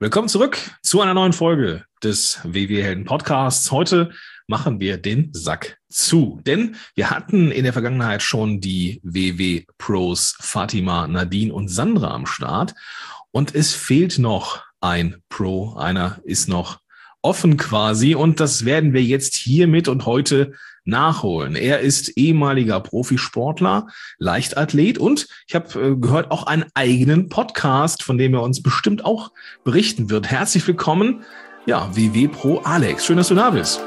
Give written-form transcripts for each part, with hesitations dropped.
Willkommen zurück zu einer neuen Folge des WW Helden Podcasts. Heute machen wir den Sack zu, denn wir hatten in der Vergangenheit schon die WW Pros Fatima, Nadine und Sandra am Start und es fehlt noch ein Pro, einer ist noch offen quasi und das werden wir jetzt hiermit und heute nachholen. Er ist ehemaliger Profisportler, Leichtathlet und ich habe gehört, auch einen eigenen Podcast, von dem er uns bestimmt auch berichten wird. Herzlich willkommen, ja, WW Pro Alex. Schön, dass du da bist.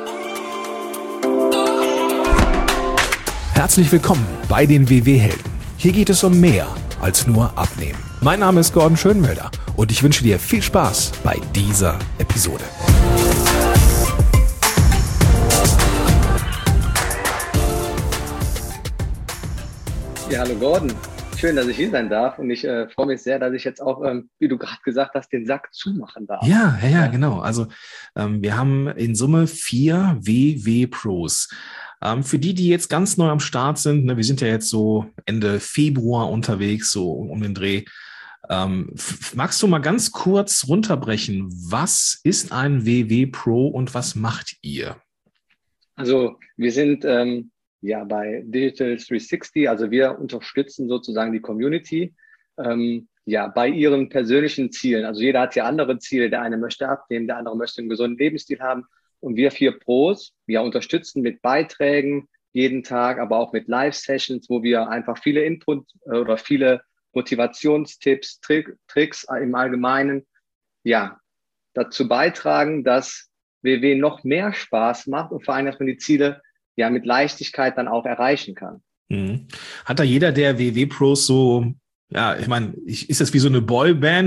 Herzlich willkommen bei den WW Helden. Hier geht es um mehr als nur Abnehmen. Mein Name ist Gordon Schönwelder und ich wünsche dir viel Spaß bei dieser Episode. Ja, hallo Gordon. Schön, dass ich hier sein darf und ich freue mich sehr, dass ich jetzt auch, wie du gerade gesagt hast, den Sack zumachen darf. Ja, genau. Also wir haben in Summe 4 WW Pros. Für die jetzt ganz neu am Start sind, ne, wir sind ja jetzt so Ende Februar unterwegs, so um den Dreh. Magst du mal ganz kurz runterbrechen, was ist ein WW Pro und was macht ihr? Also wir sind bei Digital 360, also wir unterstützen sozusagen die Community bei ihren persönlichen Zielen. Also jeder hat ja andere Ziele, der eine möchte abnehmen, der andere möchte einen gesunden Lebensstil haben. Und wir 4 Pros, wir unterstützen mit Beiträgen jeden Tag, aber auch mit Live-Sessions, wo wir einfach viele Input oder viele Motivationstipps, Tricks im Allgemeinen, dazu beitragen, dass WW noch mehr Spaß macht und vor allem, dass man die Ziele mit Leichtigkeit dann auch erreichen kann. Mhm. Hat da jeder der WW Pros so, ja, ich meine, ist das wie so eine Boyband,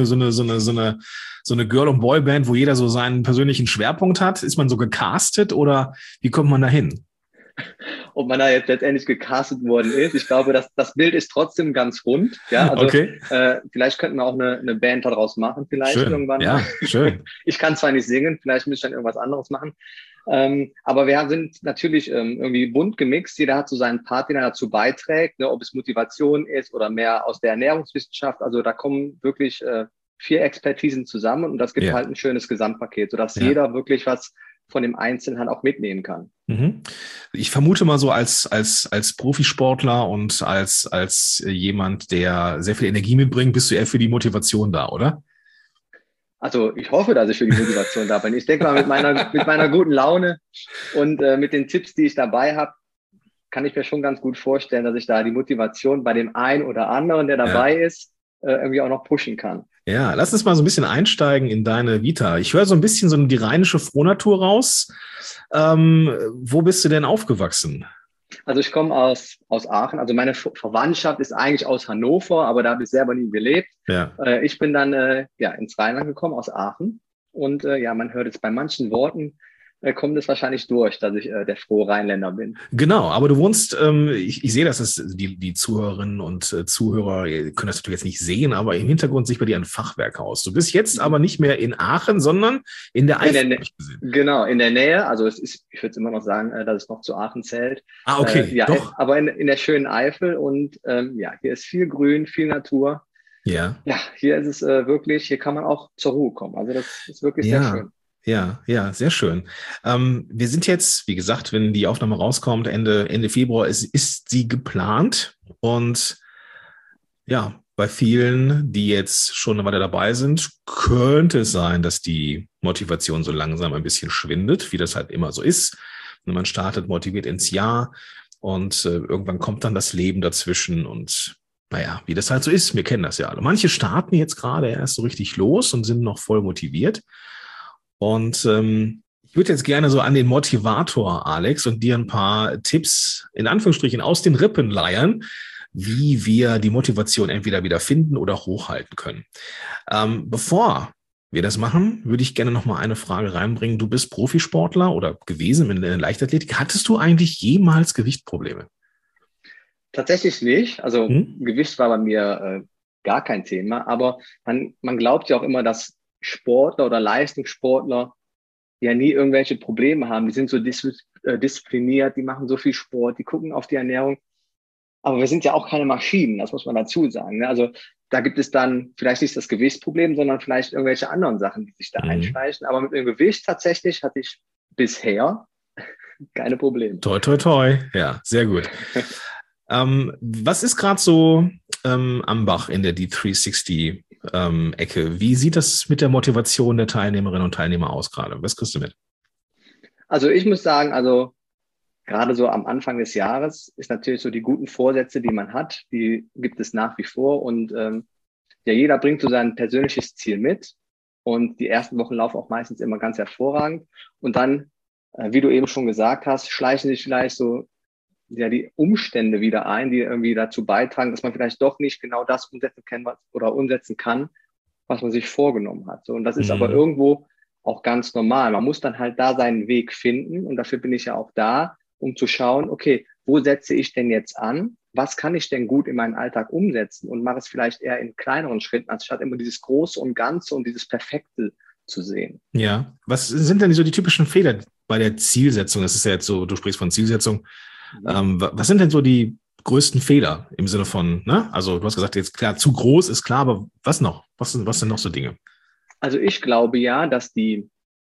so eine Girl- und Boyband, wo jeder so seinen persönlichen Schwerpunkt hat? Ist man so gecastet oder wie kommt man da hin? Ob man da jetzt letztendlich gecastet worden ist. Ich glaube, das Bild ist trotzdem ganz rund. Ja, also okay. Vielleicht könnten wir auch eine Band daraus machen, vielleicht schön. irgendwann. Ja, schön. Ich kann zwar nicht singen, vielleicht müsste ich dann irgendwas anderes machen. Aber wir sind natürlich irgendwie bunt gemixt. Jeder hat so seinen Part, den er dazu beiträgt, ne, ob es Motivation ist oder mehr aus der Ernährungswissenschaft. Also da kommen wirklich 4 Expertisen zusammen und das gibt halt ein schönes Gesamtpaket, sodass jeder wirklich was von dem Einzelnen halt auch mitnehmen kann. Mhm. Ich vermute mal so als Profisportler und als jemand, der sehr viel Energie mitbringt, bist du eher für die Motivation da, oder? Also ich hoffe, dass ich für die Motivation da bin. Ich denke mal, mit meiner guten Laune und mit den Tipps, die ich dabei habe, kann ich mir schon ganz gut vorstellen, dass ich da die Motivation bei dem einen oder anderen, der dabei ist, irgendwie auch noch pushen kann. Ja, lass uns mal so ein bisschen einsteigen in deine Vita. Ich höre so ein bisschen so die rheinische Frohnatur raus. Wo bist du denn aufgewachsen? Also ich komme aus Aachen. Also meine Verwandtschaft ist eigentlich aus Hannover, aber da habe ich selber nie gelebt. Ja. Ich bin dann ins Rheinland gekommen, aus Aachen. Und man hört jetzt bei manchen Worten, kommt es wahrscheinlich durch, dass ich der frohe Rheinländer bin. Genau, aber du wohnst, ich sehe, dass es die Zuhörerinnen und Zuhörer können das natürlich jetzt nicht sehen, aber im Hintergrund sieht bei dir ein Fachwerkhaus. Du bist jetzt aber nicht mehr in Aachen, sondern in der Eifel. Genau, in der Nähe. Also ich würde es immer noch sagen, dass es noch zu Aachen zählt. Ah, okay, doch. Aber in der schönen Eifel und hier ist viel Grün, viel Natur. Ja. Ja, hier ist es wirklich, hier kann man auch zur Ruhe kommen. Also das ist wirklich sehr schön. Ja, sehr schön. Wir sind jetzt, wie gesagt, wenn die Aufnahme rauskommt, Ende Februar, ist sie geplant. Und ja, bei vielen, die jetzt schon eine Weile dabei sind, könnte es sein, dass die Motivation so langsam ein bisschen schwindet, wie das halt immer so ist. Man startet motiviert ins Jahr und irgendwann kommt dann das Leben dazwischen und naja, wie das halt so ist, wir kennen das ja alle. Manche starten jetzt gerade erst so richtig los und sind noch voll motiviert. Und ich würde jetzt gerne so an den Motivator, Alex, und dir ein paar Tipps in Anführungsstrichen aus den Rippen leiern, wie wir die Motivation entweder wieder finden oder hochhalten können. Bevor wir das machen, würde ich gerne noch mal eine Frage reinbringen. Du bist Profisportler oder gewesen in der Leichtathletik. Hattest du eigentlich jemals Gewichtprobleme? Tatsächlich nicht. Also Gewicht war bei mir gar kein Thema. Aber man glaubt ja auch immer, dass Sportler oder Leistungssportler ja nie irgendwelche Probleme haben. Die sind so diszipliniert, die machen so viel Sport, die gucken auf die Ernährung. Aber wir sind ja auch keine Maschinen, das muss man dazu sagen. Also da gibt es dann vielleicht nicht das Gewichtsproblem, sondern vielleicht irgendwelche anderen Sachen, die sich da einschleichen. Aber mit dem Gewicht tatsächlich hatte ich bisher keine Probleme. Toi, toi, toi. Ja, sehr gut. Was ist gerade so am Bach in der D360-Ecke? Wie sieht das mit der Motivation der Teilnehmerinnen und Teilnehmer aus gerade? Was kriegst du mit? Also ich muss sagen, also gerade so am Anfang des Jahres ist natürlich so die guten Vorsätze, die man hat, die gibt es nach wie vor. Und ja, jeder bringt so sein persönliches Ziel mit. Und die ersten Wochen laufen auch meistens immer ganz hervorragend. Und dann, wie du eben schon gesagt hast, schleichen sich vielleicht so ja die Umstände wieder ein, die irgendwie dazu beitragen, dass man vielleicht doch nicht genau das umsetzen kann, was man sich vorgenommen hat. So, und das ist aber irgendwo auch ganz normal. Man muss dann halt da seinen Weg finden. Und dafür bin ich ja auch da, um zu schauen, okay, wo setze ich denn jetzt an? Was kann ich denn gut in meinen Alltag umsetzen? Und mache es vielleicht eher in kleineren Schritten, anstatt immer dieses Große und Ganze und dieses Perfekte zu sehen. Ja, was sind denn so die typischen Fehler bei der Zielsetzung? Das ist ja jetzt so, du sprichst von Zielsetzung. Was sind denn so die größten Fehler im Sinne von, ne? Also du hast gesagt, jetzt klar, zu groß ist klar, aber was noch? Was sind noch so Dinge? Also ich glaube ja, dass die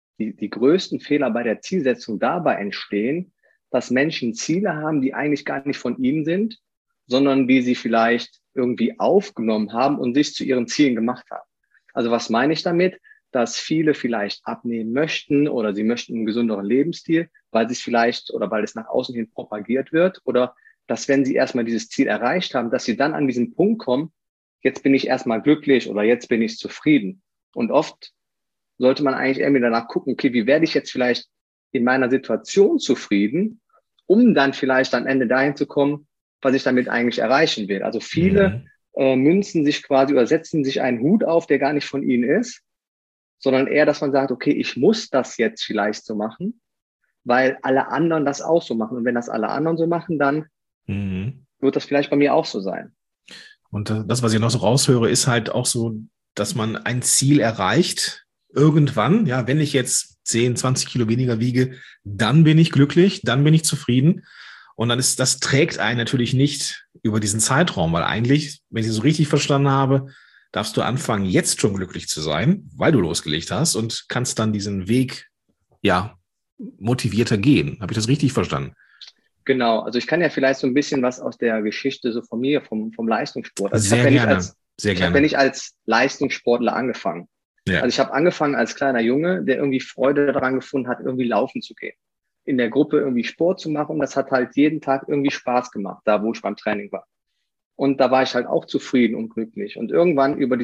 größten Fehler bei der Zielsetzung dabei entstehen, dass Menschen Ziele haben, die eigentlich gar nicht von ihnen sind, sondern die sie vielleicht irgendwie aufgenommen haben und sich zu ihren Zielen gemacht haben. Also was meine ich damit? Dass viele vielleicht abnehmen möchten oder sie möchten einen gesünderen Lebensstil, weil sie es vielleicht oder weil es nach außen hin propagiert wird, oder dass, wenn sie erstmal dieses Ziel erreicht haben, dass sie dann an diesen Punkt kommen, jetzt bin ich erstmal glücklich oder jetzt bin ich zufrieden. Und oft sollte man eigentlich irgendwie danach gucken, okay, wie werde ich jetzt vielleicht in meiner Situation zufrieden, um dann vielleicht am Ende dahin zu kommen, was ich damit eigentlich erreichen will. Also viele münzen sich quasi oder setzen sich einen Hut auf, der gar nicht von ihnen ist, sondern eher, dass man sagt, okay, ich muss das jetzt vielleicht so machen, weil alle anderen das auch so machen. Und wenn das alle anderen so machen, dann wird das vielleicht bei mir auch so sein. Und das, was ich noch so raushöre, ist halt auch so, dass man ein Ziel erreicht, irgendwann, ja, wenn ich jetzt 10, 20 Kilo weniger wiege, dann bin ich glücklich, dann bin ich zufrieden. Und dann das trägt einen natürlich nicht über diesen Zeitraum, weil eigentlich, wenn ich es so richtig verstanden habe, darfst du anfangen, jetzt schon glücklich zu sein, weil du losgelegt hast und kannst dann diesen Weg, ja, motivierter gehen. Habe ich das richtig verstanden? Genau. Also ich kann ja vielleicht so ein bisschen was aus der Geschichte so von mir, vom Leistungssport. Also Sehr gerne. Ich habe ja nicht als Leistungssportler angefangen. Ja. Also ich habe angefangen als kleiner Junge, der irgendwie Freude daran gefunden hat, irgendwie laufen zu gehen. In der Gruppe irgendwie Sport zu machen. Das hat halt jeden Tag irgendwie Spaß gemacht, da wo ich beim Training war. Und da war ich halt auch zufrieden und glücklich. Und irgendwann über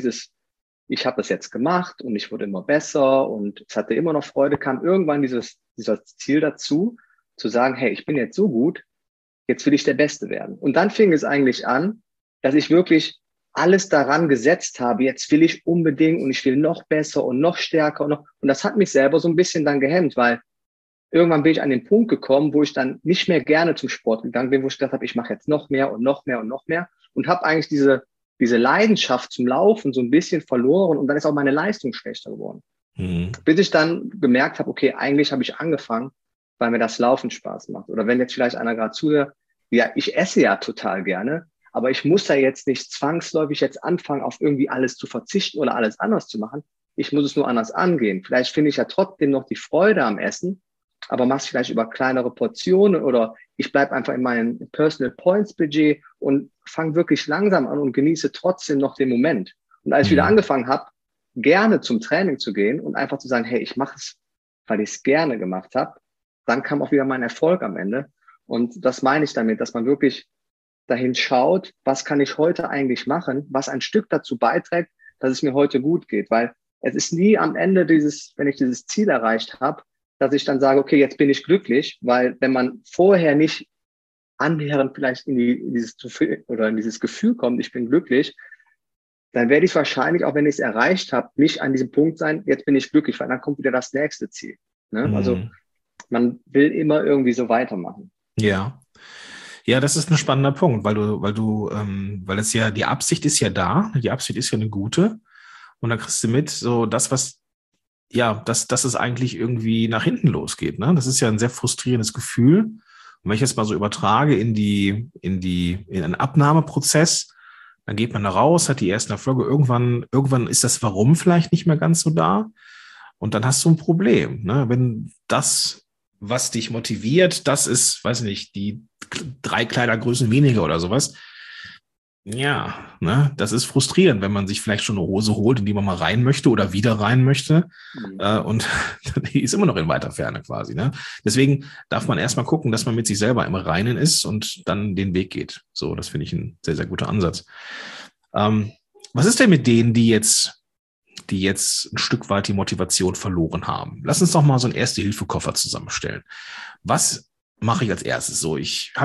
ich habe das jetzt gemacht und ich wurde immer besser und es hatte immer noch Freude, kam irgendwann dieser Ziel dazu, zu sagen, hey, ich bin jetzt so gut, jetzt will ich der Beste werden. Und dann fing es eigentlich an, dass ich wirklich alles daran gesetzt habe, jetzt will ich unbedingt und ich will noch besser und noch stärker und das hat mich selber so ein bisschen dann gehemmt, weil irgendwann bin ich an den Punkt gekommen, wo ich dann nicht mehr gerne zum Sport gegangen bin, wo ich gedacht habe, ich mache jetzt noch mehr und noch mehr und noch mehr und habe eigentlich diese Leidenschaft zum Laufen so ein bisschen verloren und dann ist auch meine Leistung schlechter geworden. Bis ich dann gemerkt habe, okay, eigentlich habe ich angefangen, weil mir das Laufen Spaß macht. Oder wenn jetzt vielleicht einer gerade zuhört, ja, ich esse ja total gerne, aber ich muss ja jetzt nicht zwangsläufig jetzt anfangen, auf irgendwie alles zu verzichten oder alles anders zu machen. Ich muss es nur anders angehen. Vielleicht finde ich ja trotzdem noch die Freude am Essen, aber mach's vielleicht über kleinere Portionen oder ich bleibe einfach in meinem Personal Points Budget und fange wirklich langsam an und genieße trotzdem noch den Moment. Und als ich wieder angefangen habe, gerne zum Training zu gehen und einfach zu sagen, hey, ich mache es, weil ich es gerne gemacht habe, dann kam auch wieder mein Erfolg am Ende. Und das meine ich damit, dass man wirklich dahin schaut, was kann ich heute eigentlich machen, was ein Stück dazu beiträgt, dass es mir heute gut geht. Weil es ist nie am Ende wenn ich dieses Ziel erreicht habe, dass ich dann sage, okay, jetzt bin ich glücklich, weil wenn man vorher nicht annähernd vielleicht in dieses Gefühl kommt, ich bin glücklich, dann werde ich wahrscheinlich, auch wenn ich es erreicht habe, nicht an diesem Punkt sein, jetzt bin ich glücklich, weil dann kommt wieder das nächste Ziel. Ne? Also man will immer irgendwie so weitermachen. Ja. Ja, das ist ein spannender Punkt, weil es ja, die Absicht ist ja da, die Absicht ist ja eine gute. Und dann kriegst du mit, so dass es eigentlich irgendwie nach hinten losgeht. Ne? Das ist ja ein sehr frustrierendes Gefühl. Und wenn ich jetzt mal so übertrage in einen Abnahmeprozess, dann geht man da raus, hat die ersten Erfolge, irgendwann ist das Warum vielleicht nicht mehr ganz so da und dann hast du ein Problem, ne? Wenn das, was dich motiviert, das ist, weiß nicht, die 3 Kleidergrößen weniger oder sowas. Ja, ne, das ist frustrierend, wenn man sich vielleicht schon eine Hose holt, in die man mal rein möchte oder wieder rein möchte. Und die ist immer noch in weiter Ferne quasi. Ne? Deswegen darf man erstmal gucken, dass man mit sich selber im Reinen ist und dann den Weg geht. So, das finde ich ein sehr, sehr guter Ansatz. Was ist denn mit denen, die jetzt ein Stück weit die Motivation verloren haben? Lass uns doch mal so einen Erste-Hilfe-Koffer zusammenstellen. Was mache ich als erstes? So,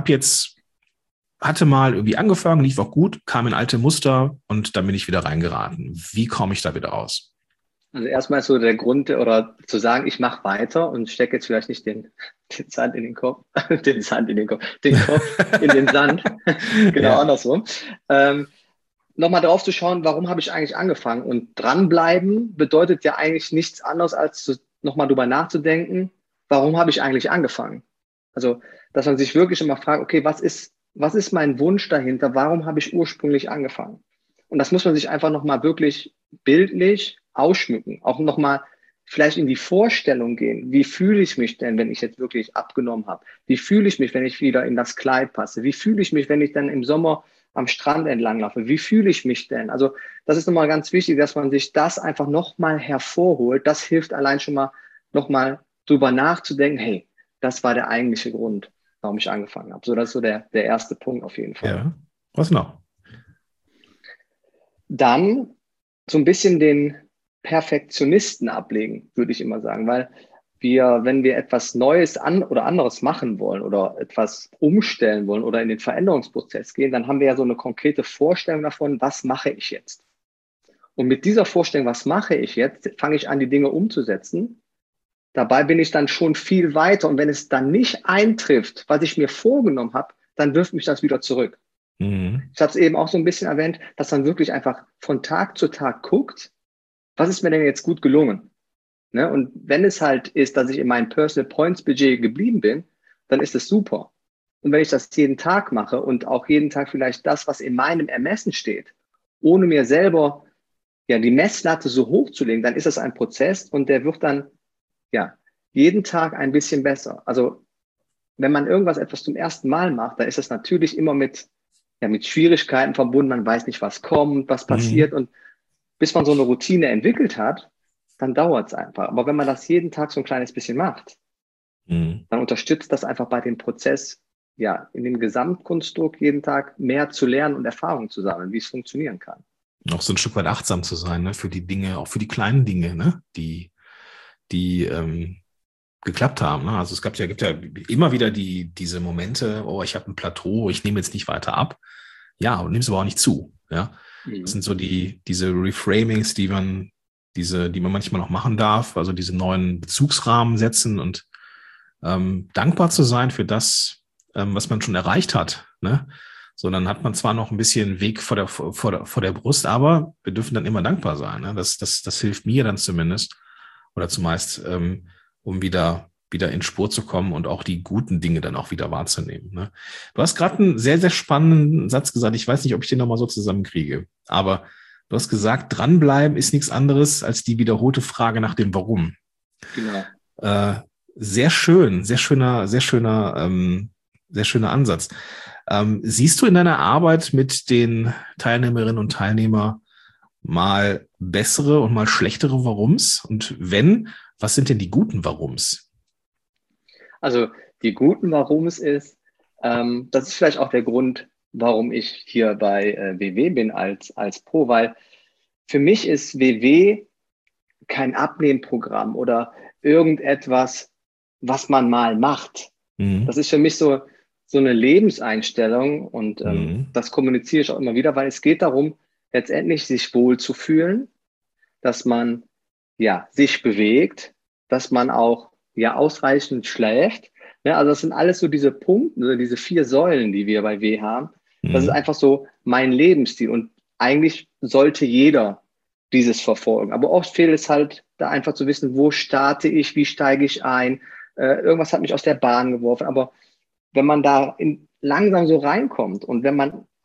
hatte mal irgendwie angefangen, lief auch gut, kam in alte Muster und dann bin ich wieder reingeraten. Wie komme ich da wieder raus? Also erstmal ist so der Grund, oder zu sagen, ich mache weiter und stecke jetzt vielleicht nicht den Sand in den Kopf, den Kopf in den Sand, genau Ja. andersrum. Nochmal drauf zu schauen, warum habe ich eigentlich angefangen? Und dranbleiben bedeutet ja eigentlich nichts anderes, als nochmal drüber nachzudenken, warum habe ich eigentlich angefangen? Also, dass man sich wirklich immer fragt, okay, was ist mein Wunsch dahinter? Warum habe ich ursprünglich angefangen? Und das muss man sich einfach nochmal wirklich bildlich ausschmücken. Auch nochmal vielleicht in die Vorstellung gehen. Wie fühle ich mich denn, wenn ich jetzt wirklich abgenommen habe? Wie fühle ich mich, wenn ich wieder in das Kleid passe? Wie fühle ich mich, wenn ich dann im Sommer am Strand entlang laufe? Wie fühle ich mich denn? Also das ist nochmal ganz wichtig, dass man sich das einfach nochmal hervorholt. Das hilft allein schon mal nochmal drüber nachzudenken, hey, das war der eigentliche Grund, warum ich angefangen habe. So, das ist so der erste Punkt auf jeden Fall. Ja. Was noch? Dann so ein bisschen den Perfektionisten ablegen, würde ich immer sagen, weil wenn wir etwas Neues oder anderes machen wollen oder etwas umstellen wollen oder in den Veränderungsprozess gehen, dann haben wir ja so eine konkrete Vorstellung davon, was mache ich jetzt? Und mit dieser Vorstellung, was mache ich jetzt, fange ich an, die Dinge umzusetzen. Dabei bin ich dann schon viel weiter. Und wenn es dann nicht eintrifft, was ich mir vorgenommen habe, dann wirft mich das wieder zurück. Mhm. Ich habe es eben auch so ein bisschen erwähnt, dass man wirklich einfach von Tag zu Tag guckt, was ist mir denn jetzt gut gelungen? Ne? Und wenn es halt ist, dass ich in meinem Personal Points Budget geblieben bin, dann ist es super. Und wenn ich das jeden Tag mache und auch jeden Tag vielleicht das, was in meinem Ermessen steht, ohne mir selber ja die Messlatte so hoch zu legen, dann ist das ein Prozess und der wird dann ja jeden Tag ein bisschen besser. Also wenn man etwas zum ersten Mal macht, dann ist das natürlich immer mit Schwierigkeiten verbunden. Man weiß nicht, was kommt, was passiert. Mhm. Und bis man so eine Routine entwickelt hat, dann dauert es einfach. Aber wenn man das jeden Tag so ein kleines bisschen macht, Mhm. dann unterstützt das einfach bei dem Prozess, ja, in dem Gesamtkonstrukt jeden Tag mehr zu lernen und Erfahrung zu sammeln, wie es funktionieren kann. Auch so ein Stück weit achtsam zu sein, ne, für die Dinge, auch für die kleinen Dinge, ne, die geklappt haben. Ne? Also gibt ja immer wieder diese Momente, oh, ich habe ein Plateau, ich nehme jetzt nicht weiter ab. Ja, und nimm es aber auch nicht zu. Ja, das sind so diese Reframings, die man manchmal noch machen darf, also diese neuen Bezugsrahmen setzen und dankbar zu sein für das, was man schon erreicht hat. Ne? So, dann hat man zwar noch ein bisschen Weg vor der Brust, aber wir dürfen dann immer dankbar sein. Ne? Das hilft mir dann zumindest oder zumeist, um wieder in Spur zu kommen und auch die guten Dinge dann auch wieder wahrzunehmen. Ne? Du hast gerade einen sehr, sehr spannenden Satz gesagt. Ich weiß nicht, ob ich den nochmal so zusammenkriege, aber du hast gesagt, dranbleiben ist nichts anderes als die wiederholte Frage nach dem Warum. Genau. Sehr schön, sehr schöner Ansatz. Siehst du in deiner Arbeit mit den Teilnehmerinnen und Teilnehmern mal bessere und mal schlechtere Warums? Und wenn, was sind denn die guten Warums? Also die guten Warums ist, das ist vielleicht auch der Grund, warum ich hier bei WW bin als Pro, weil für mich ist WW kein Abnehmprogramm oder irgendetwas, was man mal macht. Mhm. Das ist für mich so eine Lebenseinstellung und Mhm. das kommuniziere ich auch immer wieder, weil es geht darum, letztendlich sich wohlzufühlen, dass man ja sich bewegt, dass man auch ja ausreichend schläft. Ja, also das sind alles so diese Punkte, also diese 4 Säulen, die wir bei W haben. Das ist Mhm. einfach so mein Lebensstil und eigentlich sollte jeder dieses verfolgen. Aber oft fehlt es halt da einfach zu wissen, wo starte ich, wie steige ich ein. Irgendwas hat mich aus der Bahn geworfen. Aber wenn man da langsam so reinkommt und wenn man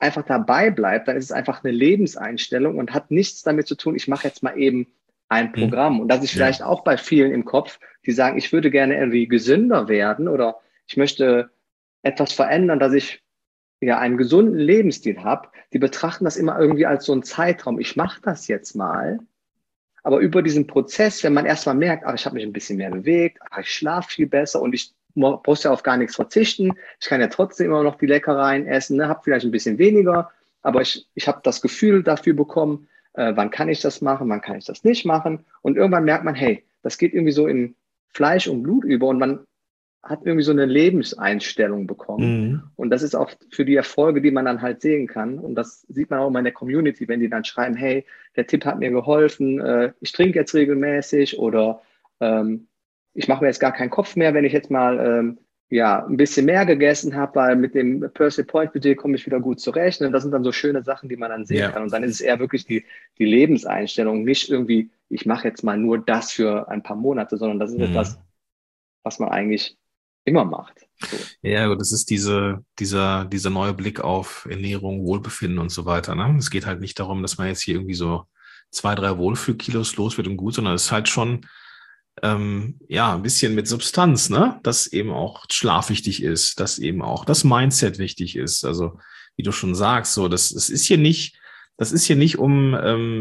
einfach dabei bleibt, dann ist es einfach eine Lebenseinstellung und hat nichts damit zu tun, ich mache jetzt mal eben ein Programm. Und das ist vielleicht auch bei vielen im Kopf, die sagen, ich würde gerne irgendwie gesünder werden oder ich möchte etwas verändern, dass ich ja einen gesunden Lebensstil habe. Die betrachten das immer irgendwie als so einen Zeitraum. Ich mache das jetzt mal. Aber über diesen Prozess, wenn man erstmal merkt, ich habe mich ein bisschen mehr bewegt, ich schlafe viel besser und ich muss ja auf gar nichts verzichten. Ich kann ja trotzdem immer noch die Leckereien essen, ne? Habe vielleicht ein bisschen weniger, aber ich habe das Gefühl dafür bekommen, wann kann ich das machen, wann kann ich das nicht machen. Und irgendwann merkt man, hey, das geht irgendwie so in Fleisch und Blut über und man hat irgendwie so eine Lebenseinstellung bekommen. Mhm. Und das ist auch für die Erfolge, die man dann halt sehen kann. Und das sieht man auch immer in der Community, wenn die dann schreiben, hey, der Tipp hat mir geholfen, ich trinke jetzt regelmäßig oder ich mache mir jetzt gar keinen Kopf mehr, wenn ich jetzt mal ein bisschen mehr gegessen habe, weil mit dem Personal Point Budget komme ich wieder gut zurecht. Und das sind dann so schöne Sachen, die man dann sehen kann. Und dann ist es eher wirklich die Lebenseinstellung, nicht irgendwie, ich mache jetzt mal nur das für ein paar Monate, sondern das ist etwas, was man eigentlich immer macht. So. Ja, gut, das ist dieser neue Blick auf Ernährung, Wohlbefinden und so weiter. Ne? Es geht halt nicht darum, dass man jetzt hier irgendwie so 2, 3 Wohlfühlkilos los wird und gut, sondern es ist halt schon ein bisschen mit Substanz, ne? Dass eben auch Schlaf wichtig ist, dass eben auch das Mindset wichtig ist. Also wie du schon sagst, so das ist hier nicht, um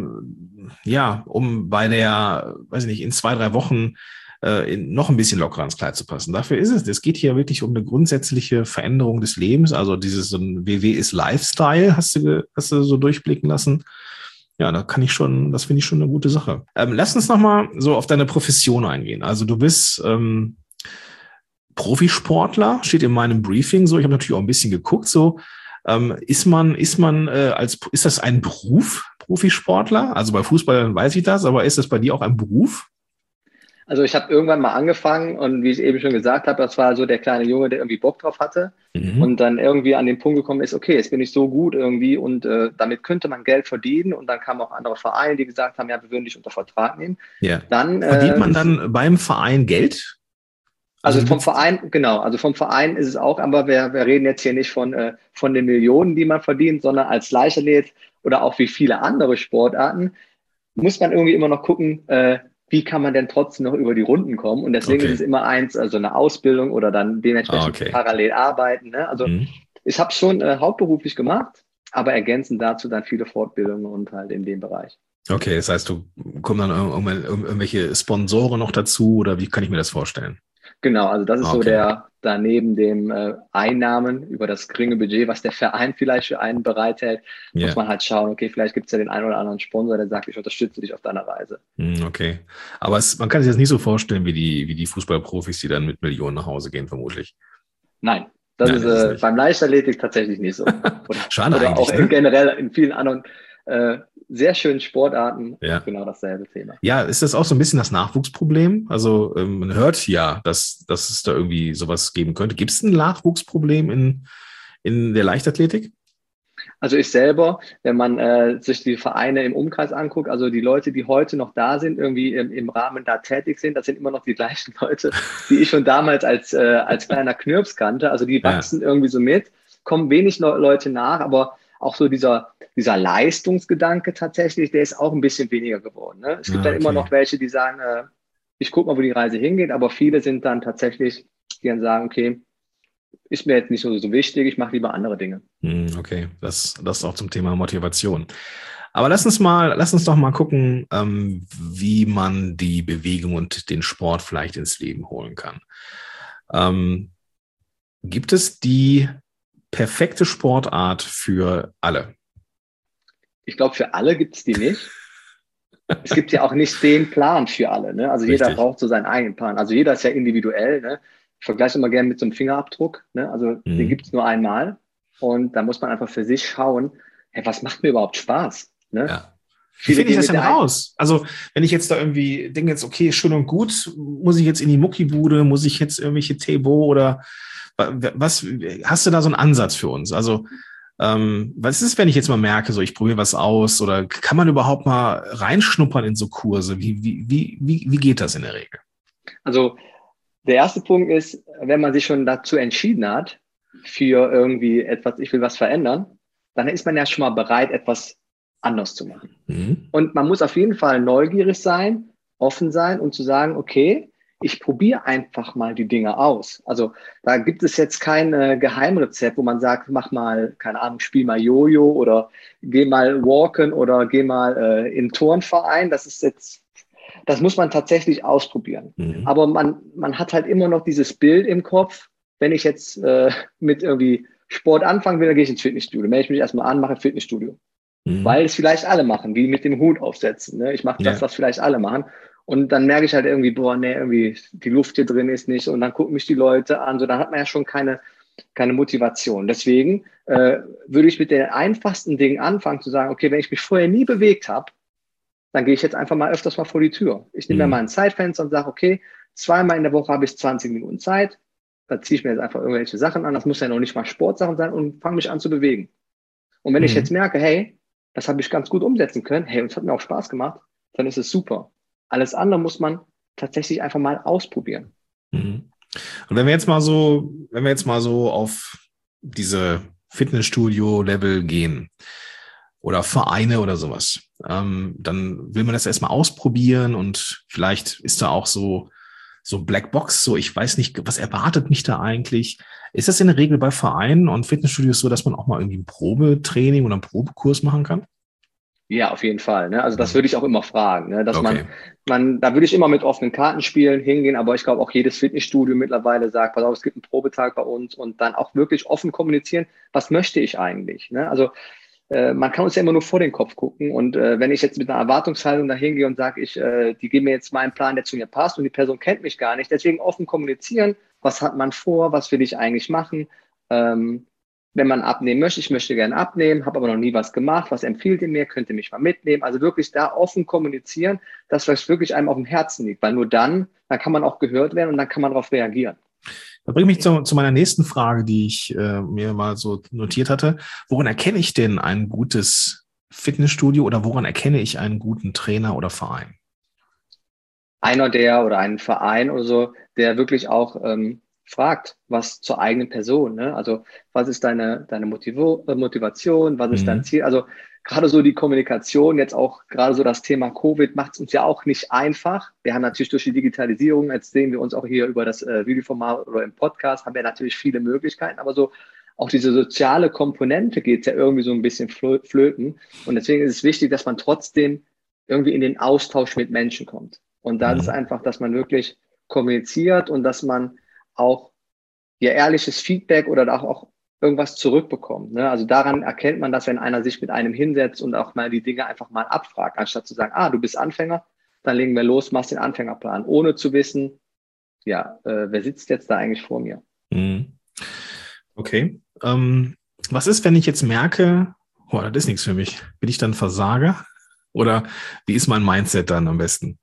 um bei der, weiß ich nicht, in 2, 3 Wochen noch ein bisschen lockerer ins Kleid zu passen. Dafür ist es. Es geht hier wirklich um eine grundsätzliche Veränderung des Lebens. Also dieses so ein WW ist Lifestyle, hast du so durchblicken lassen. Ja, das finde ich schon eine gute Sache. Lass uns nochmal so auf deine Profession eingehen. Also du bist Profisportler, steht in meinem Briefing so. Ich habe natürlich auch ein bisschen geguckt. So, ist das ein Beruf, Profisportler? Also bei Fußballern weiß ich das, aber ist das bei dir auch ein Beruf? Also ich habe irgendwann mal angefangen und wie ich eben schon gesagt habe, das war so der kleine Junge, der irgendwie Bock drauf hatte und dann irgendwie an den Punkt gekommen ist, okay, jetzt bin ich so gut irgendwie und damit könnte man Geld verdienen und dann kamen auch andere Vereine, die gesagt haben, ja, wir würden dich unter Vertrag nehmen. Ja. Dann verdient man dann beim Verein Geld? Also vom Verein, genau, also vom Verein ist es auch, aber wir reden jetzt hier nicht von den Millionen, die man verdient, sondern als Leichtathlet oder auch wie viele andere Sportarten muss man irgendwie immer noch gucken, wie kann man denn trotzdem noch über die Runden kommen? Und deswegen ist es immer also eine Ausbildung oder dann dementsprechend parallel arbeiten. Ne? Also ich habe es schon hauptberuflich gemacht, aber ergänzend dazu dann viele Fortbildungen und halt in dem Bereich. Okay, das heißt, kommen dann irgendwelche Sponsoren noch dazu oder wie kann ich mir das vorstellen? Genau, also das ist so da neben dem Einnahmen über das geringe Budget, was der Verein vielleicht für einen bereithält, muss man halt schauen, okay, vielleicht gibt es ja den einen oder anderen Sponsor, der sagt, ich unterstütze dich auf deiner Reise. Okay, aber man kann sich das nicht so vorstellen wie die Fußballprofis, die dann mit Millionen nach Hause gehen, vermutlich. Nein, das ist beim Leichtathletik tatsächlich nicht so. Schade oder eigentlich, auch generell in vielen anderen sehr schönen Sportarten genau dasselbe Thema. Ja, ist das auch so ein bisschen das Nachwuchsproblem? Also man hört ja, dass es da irgendwie sowas geben könnte. Gibt es ein Nachwuchsproblem in der Leichtathletik? Also ich selber, wenn man sich die Vereine im Umkreis anguckt, also die Leute, die heute noch da sind, irgendwie im Rahmen da tätig sind, das sind immer noch die gleichen Leute, die ich schon damals als kleiner Knirps kannte. Also die wachsen irgendwie so mit, kommen wenig Leute nach, aber auch so dieser Leistungsgedanke tatsächlich, der ist auch ein bisschen weniger geworden. Ne? Es gibt dann immer noch welche, die sagen, ich gucke mal, wo die Reise hingeht, aber viele sind dann tatsächlich, die dann sagen, okay, ist mir jetzt nicht so wichtig, ich mache lieber andere Dinge. Okay, das auch zum Thema Motivation. Aber lass uns doch mal gucken, wie man die Bewegung und den Sport vielleicht ins Leben holen kann. Gibt es die perfekte Sportart für alle? Ich glaube, für alle gibt es die nicht. Es gibt ja auch nicht den Plan für alle. Ne? Also jeder braucht so seinen eigenen Plan. Also jeder ist ja individuell. Ne? Ich vergleiche immer gerne mit so einem Fingerabdruck. Ne? Also den gibt es nur einmal. Und da muss man einfach für sich schauen, hey, was macht mir überhaupt Spaß? Ne? Ja. Wie finde ich das denn raus? Also wenn ich jetzt da irgendwie denke jetzt, okay, schön und gut, muss ich jetzt in die Muckibude, muss ich jetzt irgendwelche Tebo oder was, hast du da so einen Ansatz für uns? Also was ist, wenn ich jetzt mal merke, so ich probiere was aus oder kann man überhaupt mal reinschnuppern in so Kurse? Wie geht das in der Regel? Also der erste Punkt ist, wenn man sich schon dazu entschieden hat, für irgendwie etwas, ich will was verändern, dann ist man ja schon mal bereit, etwas anders zu machen. Und man muss auf jeden Fall neugierig sein, offen sein und zu sagen, okay, ich probiere einfach mal die Dinge aus. Also da gibt es jetzt kein Geheimrezept, wo man sagt, mach mal, keine Ahnung, spiel mal Jojo oder geh mal walken oder geh mal in den Turnverein. Das muss man tatsächlich ausprobieren. Aber man hat halt immer noch dieses Bild im Kopf, wenn ich jetzt mit irgendwie Sport anfangen will, dann gehe ich ins Fitnessstudio. Melde ich mich erstmal an, mache ein Fitnessstudio. Weil es vielleicht alle machen, wie mit dem Hut aufsetzen. Ne? Ich mache das, was vielleicht alle machen. Und dann merke ich halt irgendwie, boah, nee, irgendwie die Luft hier drin ist nicht. Und dann gucken mich die Leute an. So, dann hat man ja schon keine Motivation. Deswegen würde ich mit den einfachsten Dingen anfangen zu sagen, okay, wenn ich mich vorher nie bewegt habe, dann gehe ich jetzt einfach mal öfters mal vor die Tür. Ich nehme mir mal ein Zeitfenster und sage, okay, 2-mal in der Woche habe ich 20 Minuten Zeit. Da ziehe ich mir jetzt einfach irgendwelche Sachen an. Das muss ja noch nicht mal Sportsachen sein und fange mich an zu bewegen. Und wenn ich jetzt merke, hey, das habe ich ganz gut umsetzen können, hey, und es hat mir auch Spaß gemacht, dann ist es super. Alles andere muss man tatsächlich einfach mal ausprobieren. Und wenn wir jetzt mal so auf diese Fitnessstudio-Level gehen oder Vereine oder sowas, dann will man das erstmal ausprobieren und vielleicht ist da auch so Blackbox, so ich weiß nicht, was erwartet mich da eigentlich? Ist das in der Regel bei Vereinen und Fitnessstudios so, dass man auch mal irgendwie ein Probetraining oder einen Probekurs machen kann? Ja, auf jeden Fall. Ne? Also das würde ich auch immer fragen, ne? Dass da würde ich immer mit offenen Karten spielen, hingehen, aber ich glaube auch jedes Fitnessstudio mittlerweile sagt, pass auf, es gibt einen Probetag bei uns und dann auch wirklich offen kommunizieren, was möchte ich eigentlich? Ne? Also man kann uns ja immer nur vor den Kopf gucken und wenn ich jetzt mit einer Erwartungshaltung da hingehe und sage, die geben mir jetzt meinen Plan, der zu mir passt und die Person kennt mich gar nicht, deswegen offen kommunizieren, was hat man vor, was will ich eigentlich machen, wenn man abnehmen möchte, ich möchte gerne abnehmen, habe aber noch nie was gemacht, was empfiehlt ihr mir, könnt ihr mich mal mitnehmen, also wirklich da offen kommunizieren, dass das wirklich einem auf dem Herzen liegt, weil nur dann kann man auch gehört werden und dann kann man darauf reagieren. Da bringt mich zu meiner nächsten Frage, die ich mir mal so notiert hatte. Woran erkenne ich denn ein gutes Fitnessstudio oder woran erkenne ich einen guten Trainer oder Verein? Oder ein Verein oder so, der wirklich auch fragt, was zur eigenen Person, ne? Also was ist deine Motivation, was ist dein Ziel? Also gerade so die Kommunikation, jetzt auch gerade so das Thema Covid macht es uns ja auch nicht einfach. Wir haben natürlich durch die Digitalisierung, jetzt sehen wir uns auch hier über das Videoformat oder im Podcast, haben wir natürlich viele Möglichkeiten, aber so auch diese soziale Komponente geht ja irgendwie so ein bisschen flöten. Und deswegen ist es wichtig, dass man trotzdem irgendwie in den Austausch mit Menschen kommt. Und da ist einfach, dass man wirklich kommuniziert und dass man auch ihr ehrliches Feedback oder auch irgendwas zurückbekommt. Ne? Also daran erkennt man das, wenn einer sich mit einem hinsetzt und auch mal die Dinge einfach mal abfragt, anstatt zu sagen, du bist Anfänger, dann legen wir los, machst den Anfängerplan, ohne zu wissen, wer sitzt jetzt da eigentlich vor mir. Okay. Was ist, wenn ich jetzt merke, das ist nichts für mich? Bin ich dann Versager? Oder wie ist mein Mindset dann am besten?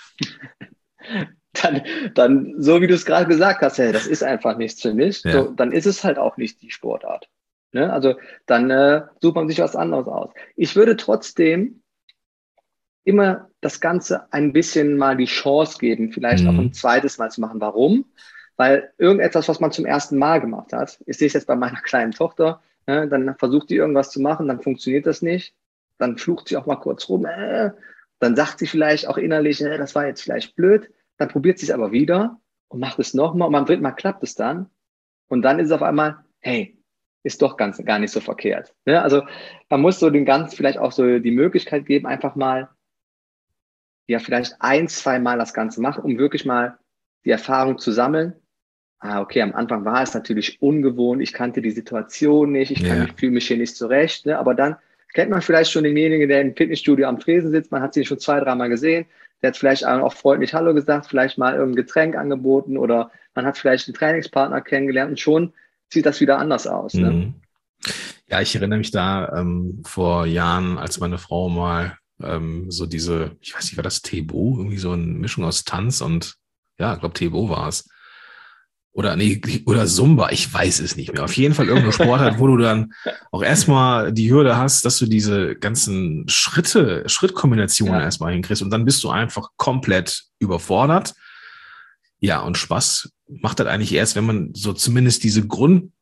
Dann, so wie du es gerade gesagt hast, hey, das ist einfach nichts für mich, so, dann ist es halt auch nicht die Sportart. Ne? Also dann sucht man sich was anderes aus. Ich würde trotzdem immer das Ganze ein bisschen mal die Chance geben, vielleicht auch ein zweites Mal zu machen. Warum? Weil irgendetwas, was man zum ersten Mal gemacht hat, ich sehe es jetzt bei meiner kleinen Tochter, ne, dann versucht die irgendwas zu machen, dann funktioniert das nicht, dann flucht sie auch mal kurz rum, dann sagt sie vielleicht auch innerlich, das war jetzt vielleicht blöd, dann probiert sie es aber wieder und macht es nochmal und beim dritten Mal klappt es dann und dann ist es auf einmal, hey, ist doch gar nicht so verkehrt. Ne? Also man muss so den Ganzen vielleicht auch so die Möglichkeit geben, einfach mal vielleicht 1-2 Mal das Ganze machen, um wirklich mal die Erfahrung zu sammeln. Okay, am Anfang war es natürlich ungewohnt, ich kannte die Situation nicht, fühle mich hier nicht zurecht, ne? Aber dann kennt man vielleicht schon denjenigen, der im Fitnessstudio am Tresen sitzt, man hat sie schon 2-3 Mal gesehen, der hat vielleicht auch freundlich Hallo gesagt, vielleicht mal irgendein Getränk angeboten oder man hat vielleicht einen Trainingspartner kennengelernt und schon sieht das wieder anders aus. Ne? Ja, ich erinnere mich da vor Jahren, als meine Frau mal so diese, ich weiß nicht, war das Tebo? Irgendwie so eine Mischung aus Tanz und, ja, ich glaube Tebo war es. Oder Zumba, ich weiß es nicht mehr. Auf jeden Fall irgendeine Sportart, wo du dann auch erstmal die Hürde hast, dass du diese ganzen Schrittkombinationen erstmal hinkriegst und dann bist du einfach komplett überfordert. Ja, und Spaß macht das eigentlich erst, wenn man so zumindest diese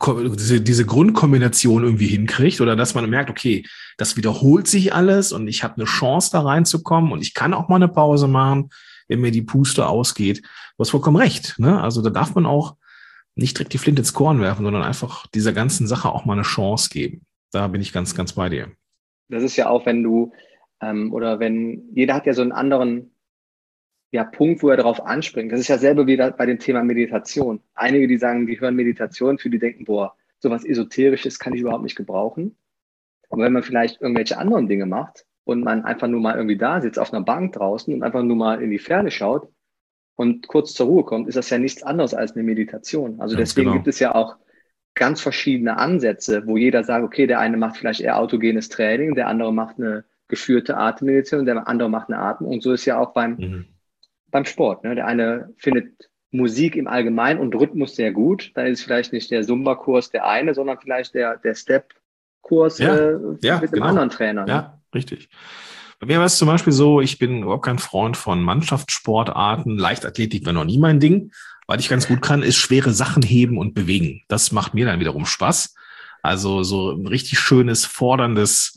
diese Grundkombination irgendwie hinkriegt oder dass man merkt, okay, das wiederholt sich alles und ich habe eine Chance da reinzukommen und ich kann auch mal eine Pause machen, wenn mir die Puste ausgeht. Du hast vollkommen recht, ne? Also da darf man auch nicht direkt die Flinte ins Korn werfen, sondern einfach dieser ganzen Sache auch mal eine Chance geben. Da bin ich ganz, ganz bei dir. Das ist ja auch, wenn du oder wenn jeder hat ja so einen anderen Punkt, wo er darauf anspringt. Das ist ja selber wieder bei dem Thema Meditation. Einige, die sagen, die hören Meditation, für die denken, boah, sowas Esoterisches kann ich überhaupt nicht gebrauchen. Aber wenn man vielleicht irgendwelche anderen Dinge macht und man einfach nur mal irgendwie da sitzt auf einer Bank draußen und einfach nur mal in die Ferne schaut und kurz zur Ruhe kommt, ist das ja nichts anderes als eine Meditation. Also deswegen gibt es ja auch ganz verschiedene Ansätze, wo jeder sagt, okay, der eine macht vielleicht eher autogenes Training, der andere macht eine geführte Atemmeditation, der andere macht eine Atmung. Und so ist ja auch beim Sport. Ne? Der eine findet Musik im Allgemeinen und Rhythmus sehr gut. Dann ist es vielleicht nicht der Zumba-Kurs der eine, sondern vielleicht der Step-Kurs mit einem anderen Trainer. Ne? Ja, richtig. Bei mir war es zum Beispiel so, ich bin überhaupt kein Freund von Mannschaftssportarten. Leichtathletik war noch nie mein Ding. Was ich ganz gut kann, ist schwere Sachen heben und bewegen. Das macht mir dann wiederum Spaß. Also so ein richtig schönes, forderndes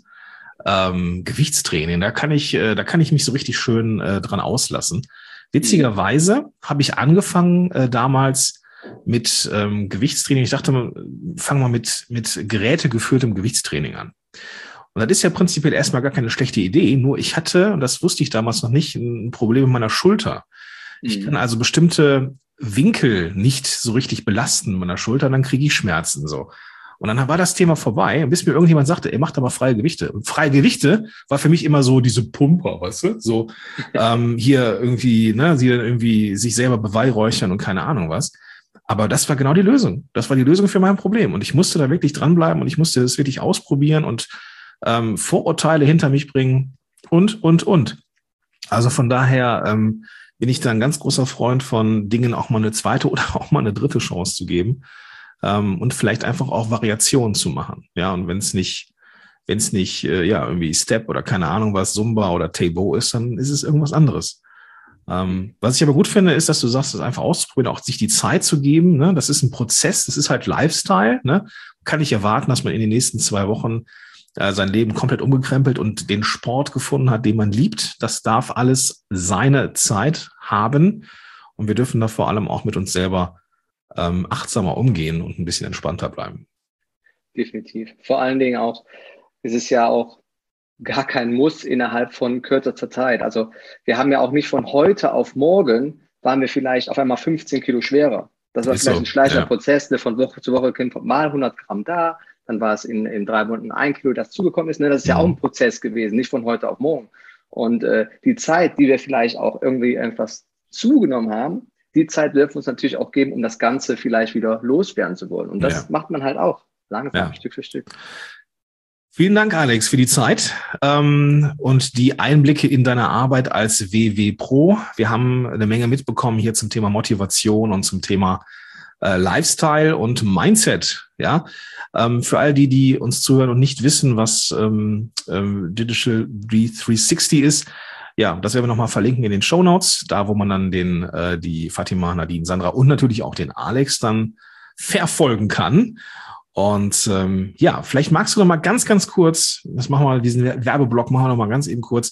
Gewichtstraining. Da kann ich mich so richtig schön dran auslassen. Witzigerweise habe ich angefangen damals mit Gewichtstraining. Ich dachte, fang mal mit gerätegeführtem Gewichtstraining an. Und das ist ja prinzipiell erstmal gar keine schlechte Idee. Nur ich hatte, und das wusste ich damals noch nicht, ein Problem mit meiner Schulter. Ich kann also bestimmte Winkel nicht so richtig belasten meiner Schulter, dann kriege ich Schmerzen so. Und dann war das Thema vorbei, bis mir irgendjemand sagte, er macht aber freie Gewichte. Und freie Gewichte war für mich immer so diese Pumper, weißt du? So hier irgendwie, ne, sie dann irgendwie sich selber beweihräuchern und keine Ahnung was. Aber das war genau die Lösung. Das war die Lösung für mein Problem. Und ich musste da wirklich dranbleiben und ich musste das wirklich ausprobieren und Vorurteile hinter mich bringen und. Also von daher bin ich da ein ganz großer Freund von Dingen auch mal eine zweite oder auch mal eine dritte Chance zu geben. Und vielleicht einfach auch Variationen zu machen. Ja, und wenn es nicht irgendwie Step oder keine Ahnung was, Zumba oder Taebo ist, dann ist es irgendwas anderes. Was ich aber gut finde, ist, dass du sagst, das einfach auszuprobieren, auch sich die Zeit zu geben. Ne? Das ist ein Prozess, das ist halt Lifestyle. Ne? Kann ich erwarten, dass man in den nächsten 2 Wochen sein Leben komplett umgekrempelt und den Sport gefunden hat, den man liebt. Das darf alles seine Zeit haben. Und wir dürfen da vor allem auch mit uns selber achtsamer umgehen und ein bisschen entspannter bleiben. Definitiv. Vor allen Dingen auch, es ist ja auch gar kein Muss innerhalb von kürzester Zeit. Also wir haben ja auch nicht von heute auf morgen, waren wir vielleicht auf einmal 15 Kilo schwerer. Das war vielleicht ein schleichender Prozess, ne, von Woche zu Woche mal 100 Gramm da, dann war es in 3 Monaten 1 Kilo, das zugekommen ist. Ne? Das ist ja auch ein Prozess gewesen, nicht von heute auf morgen. Und die Zeit, die wir vielleicht auch irgendwie etwas zugenommen haben, die Zeit dürfen wir uns natürlich auch geben, um das Ganze vielleicht wieder loswerden zu wollen. Und das macht man halt auch langsam, Stück für Stück. Vielen Dank, Alex, für die Zeit und die Einblicke in deine Arbeit als WW Pro. Wir haben eine Menge mitbekommen hier zum Thema Motivation und zum Thema Lifestyle und Mindset. Ja, für all die uns zuhören und nicht wissen, was Digital 360 ist. Ja, das werden wir nochmal verlinken in den Shownotes, da wo man dann die Fatima, Nadine, Sandra und natürlich auch den Alex dann verfolgen kann. Und vielleicht magst du noch mal ganz, ganz kurz, das machen wir, diesen Werbeblock machen wir noch mal ganz eben kurz,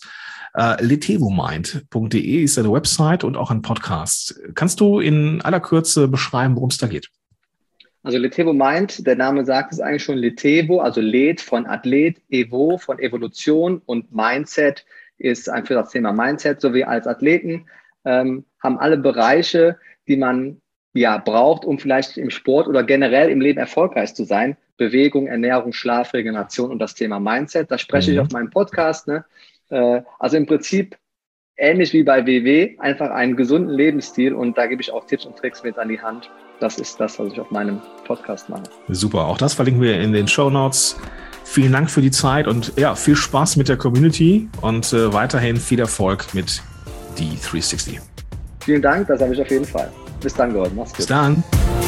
letevomind.de ist eine Website und auch ein Podcast. Kannst du in aller Kürze beschreiben, worum es da geht? Also Letevo Mind, der Name sagt es eigentlich schon, Letevo, also Let von Athlet, Evo von Evolution und Mindset ist für das Thema Mindset, so wie als Athleten, haben alle Bereiche, die man braucht, um vielleicht im Sport oder generell im Leben erfolgreich zu sein. Bewegung, Ernährung, Schlaf, Regeneration und das Thema Mindset. Da spreche ich auf meinem Podcast. Ne? Also im Prinzip ähnlich wie bei WW, einfach einen gesunden Lebensstil und da gebe ich auch Tipps und Tricks mit an die Hand. Das ist das, was ich auf meinem Podcast mache. Super, auch das verlinken wir in den Shownotes. Vielen Dank für die Zeit und viel Spaß mit der Community und weiterhin viel Erfolg mit die 360. Vielen Dank, das habe ich auf jeden Fall. Bis dann, Gordon. Mach's gut. Bis dann.